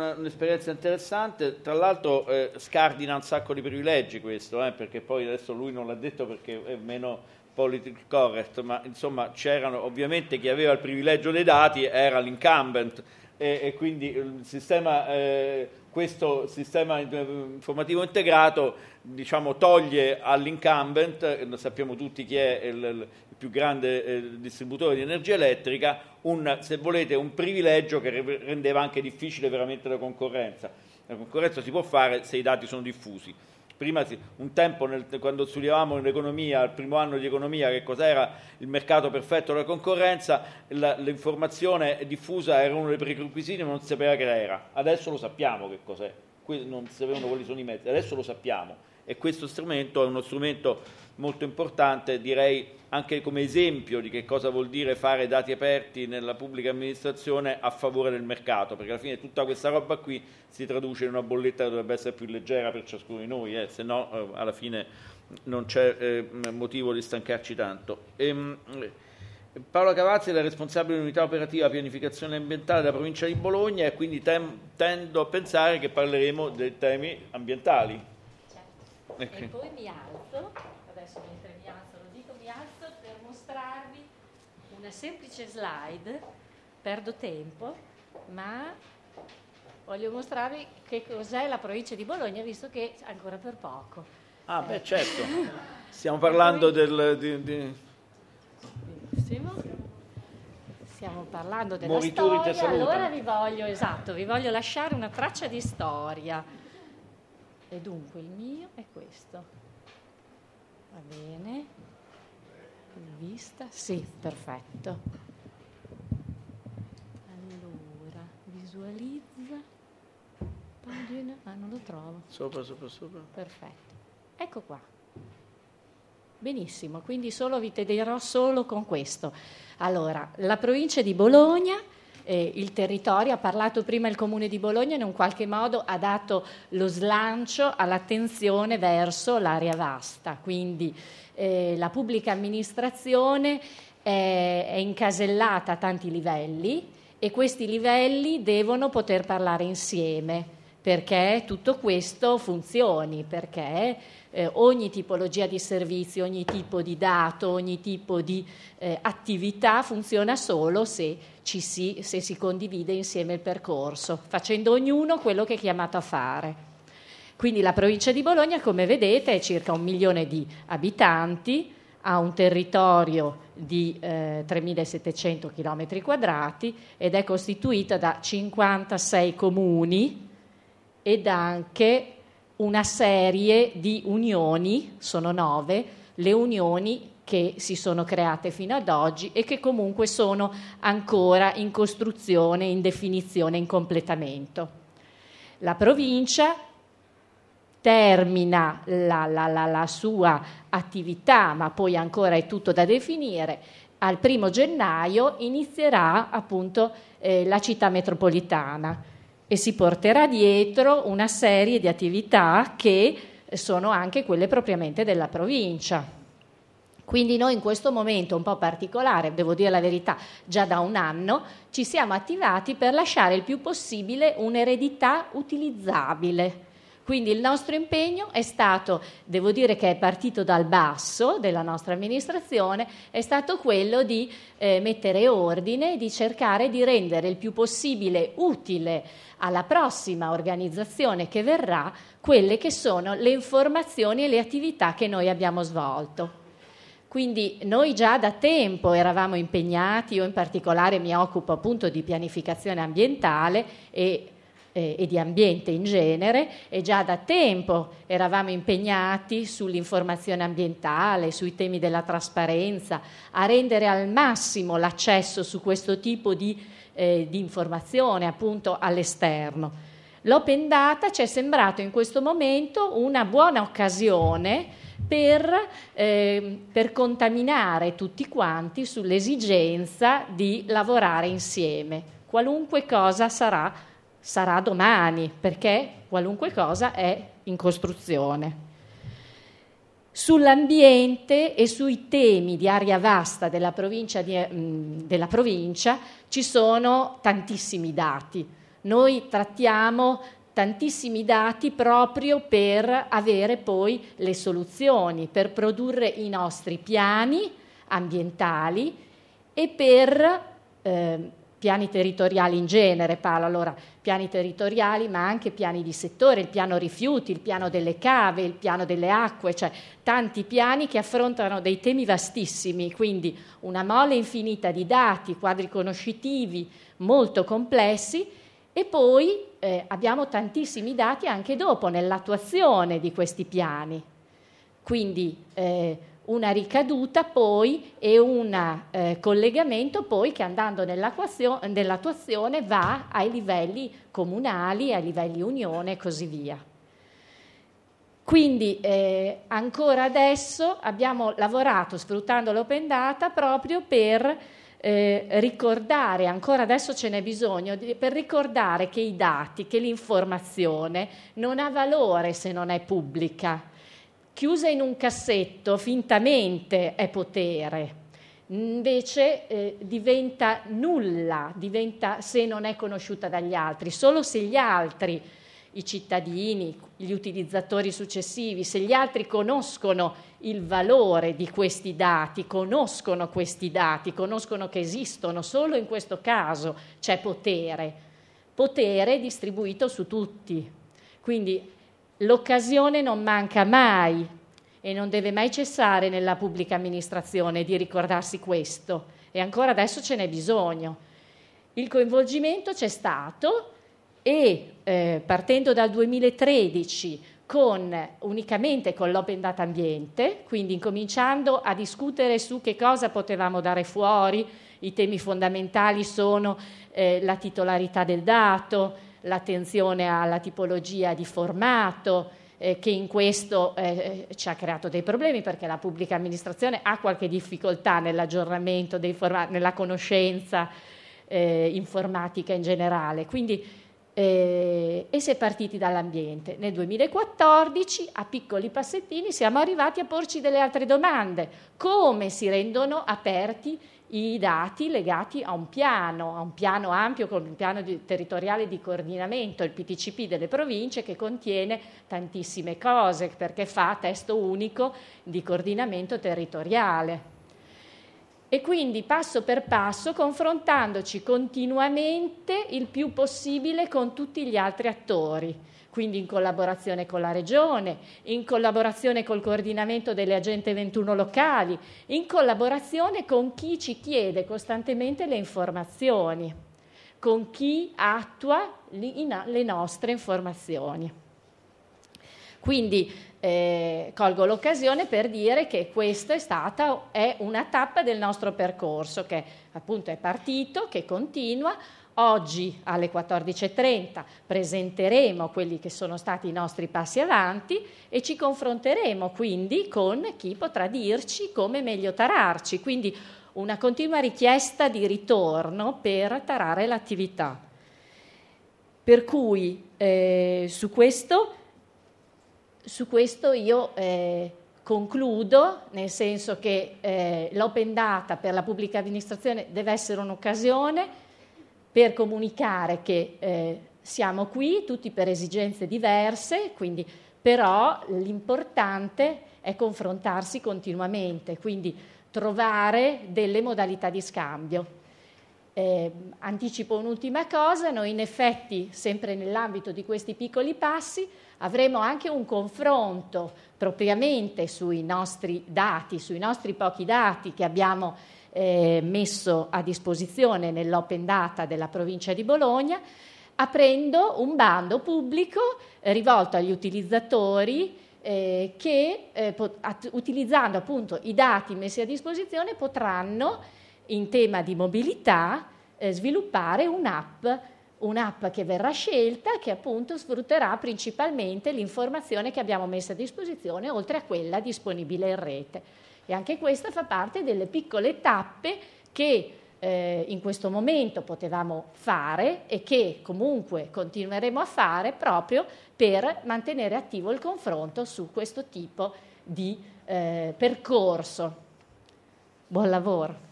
un'esperienza interessante, tra l'altro scardina un sacco di privilegi questo, perché poi adesso lui non l'ha detto perché è meno politically correct, ma insomma c'erano ovviamente chi aveva il privilegio dei dati era l'incumbent e quindi il sistema, questo sistema informativo integrato diciamo toglie all'incumbent, sappiamo tutti chi è il più grande distributore di energia elettrica, se volete un privilegio che rendeva anche difficile veramente la concorrenza. La concorrenza si può fare se i dati sono diffusi. Prima, un tempo, quando studiavamo l'economia, al primo anno di economia, che cos'era il mercato perfetto della concorrenza, l'informazione diffusa era uno dei prerequisiti, ma non si sapeva che era. Adesso lo sappiamo che cos'è, non si sapevano quali sono i mezzi, adesso lo sappiamo. E questo strumento è uno strumento molto importante, direi anche come esempio di che cosa vuol dire fare dati aperti nella pubblica amministrazione a favore del mercato, perché alla fine tutta questa roba qui si traduce in una bolletta che dovrebbe essere più leggera per ciascuno di noi, se no alla fine non c'è motivo di stancarci tanto. Paola Cavazzi è la responsabile dell'unità operativa pianificazione ambientale della provincia di Bologna e quindi tendo a pensare che parleremo dei temi ambientali. E poi mi alzo, adesso mentre mi alzo lo dico, mi alzo per mostrarvi una semplice slide, perdo tempo, ma voglio mostrarvi che cos'è la provincia di Bologna, visto che ancora per poco. Ah, beh, certo, stiamo parlando Benissimo. Stiamo parlando della storia, allora vi voglio lasciare una traccia di storia. E dunque il mio è questo. Va bene? Vista? Sì, perfetto. Allora, visualizza. Pagina. Ah, non lo trovo. Sopra. Perfetto. Ecco qua. Benissimo, quindi vi tederò solo con questo. Allora, la provincia di Bologna, il territorio, ha parlato prima il Comune di Bologna, in un qualche modo ha dato lo slancio all'attenzione verso l'area vasta, quindi la pubblica amministrazione è incasellata a tanti livelli e questi livelli devono poter parlare insieme perché tutto questo funzioni, perché ogni tipologia di servizio, ogni tipo di dato, ogni tipo di attività funziona solo se si condivide insieme il percorso, facendo ognuno quello che è chiamato a fare. Quindi la provincia di Bologna, come vedete, è circa 1 milione di abitanti, ha un territorio di 3.700 km² ed è costituita da 56 comuni ed anche una serie di unioni, sono 9, le unioni che si sono create fino ad oggi e che comunque sono ancora in costruzione, in definizione, in completamento. La provincia termina la sua attività, ma poi ancora è tutto da definire. Al 1° gennaio inizierà appunto la città metropolitana e si porterà dietro una serie di attività che sono anche quelle propriamente della provincia. Quindi noi in questo momento un po' particolare, devo dire la verità, già da 1 anno ci siamo attivati per lasciare il più possibile un'eredità utilizzabile. Quindi il nostro impegno è stato, devo dire che è partito dal basso della nostra amministrazione, è stato quello di mettere ordine, di cercare di rendere il più possibile utile alla prossima organizzazione che verrà quelle che sono le informazioni e le attività che noi abbiamo svolto. Quindi noi già da tempo eravamo impegnati, io in particolare mi occupo appunto di pianificazione ambientale e di ambiente in genere, e già da tempo eravamo impegnati sull'informazione ambientale, sui temi della trasparenza, a rendere al massimo l'accesso su questo tipo di informazione appunto all'esterno. L'open data ci è sembrato in questo momento una buona occasione per contaminare tutti quanti sull'esigenza di lavorare insieme. Qualunque cosa sarà domani, perché qualunque cosa è in costruzione. Sull'ambiente e sui temi di area vasta della provincia ci sono tantissimi dati. Noi trattiamo tantissimi dati proprio per avere poi le soluzioni, per produrre i nostri piani ambientali e per piani territoriali in genere, parlo allora piani territoriali ma anche piani di settore, il piano rifiuti, il piano delle cave, il piano delle acque, cioè tanti piani che affrontano dei temi vastissimi, quindi una mole infinita di dati, quadri conoscitivi molto complessi e poi abbiamo tantissimi dati anche dopo nell'attuazione di questi piani, quindi una ricaduta poi e un collegamento poi che andando nell'attuazione va ai livelli comunali, ai livelli unione e così via. Quindi ancora adesso abbiamo lavorato sfruttando l'open data proprio per ricordare, ancora adesso ce n'è bisogno, per ricordare che i dati, che l'informazione non ha valore se non è pubblica. Chiusa in un cassetto fintamente è potere, invece diventa nulla, diventa se non è conosciuta dagli altri, solo se gli altri, i cittadini, gli utilizzatori successivi, se gli altri conoscono il valore di questi dati, conoscono che esistono, solo in questo caso c'è potere distribuito su tutti. Quindi l'occasione non manca mai e non deve mai cessare nella pubblica amministrazione di ricordarsi questo, e ancora adesso ce n'è bisogno. Il coinvolgimento c'è stato e partendo dal 2013 unicamente con l'Open Data Ambiente, quindi incominciando a discutere su che cosa potevamo dare fuori, i temi fondamentali sono la titolarità del dato, l'attenzione alla tipologia di formato, che in questo ci ha creato dei problemi perché la pubblica amministrazione ha qualche difficoltà nell'aggiornamento dei formati, nella conoscenza informatica in generale. Quindi e si è partiti dall'ambiente. Nel 2014 a piccoli passettini siamo arrivati a porci delle altre domande: come si rendono aperti i dati legati a un piano ampio come il piano territoriale di coordinamento, il PTCP delle province, che contiene tantissime cose perché fa testo unico di coordinamento territoriale. E quindi passo per passo confrontandoci continuamente il più possibile con tutti gli altri attori, quindi in collaborazione con la Regione, in collaborazione col coordinamento delle Agente 21 locali, in collaborazione con chi ci chiede costantemente le informazioni, con chi attua le nostre informazioni. Quindi colgo l'occasione per dire che questa è una tappa del nostro percorso che appunto è partito, che continua. Oggi alle 14:30 presenteremo quelli che sono stati i nostri passi avanti e ci confronteremo quindi con chi potrà dirci come meglio tararci, quindi una continua richiesta di ritorno per tarare l'attività. Per cui su questo io concludo, nel senso che l'open data per la pubblica amministrazione deve essere un'occasione per comunicare che siamo qui tutti per esigenze diverse, quindi però l'importante è confrontarsi continuamente, quindi trovare delle modalità di scambio. Anticipo un'ultima cosa: noi in effetti, sempre nell'ambito di questi piccoli passi, avremo anche un confronto propriamente sui nostri dati, sui nostri pochi dati che abbiamo messo a disposizione nell'open data della provincia di Bologna, aprendo un bando pubblico rivolto agli utilizzatori che utilizzando appunto i dati messi a disposizione potranno in tema di mobilità sviluppare un'app che verrà scelta, che appunto sfrutterà principalmente l'informazione che abbiamo messo a disposizione, oltre a quella disponibile in rete. E anche questa fa parte delle piccole tappe che in questo momento potevamo fare e che comunque continueremo a fare proprio per mantenere attivo il confronto su questo tipo di percorso. Buon lavoro.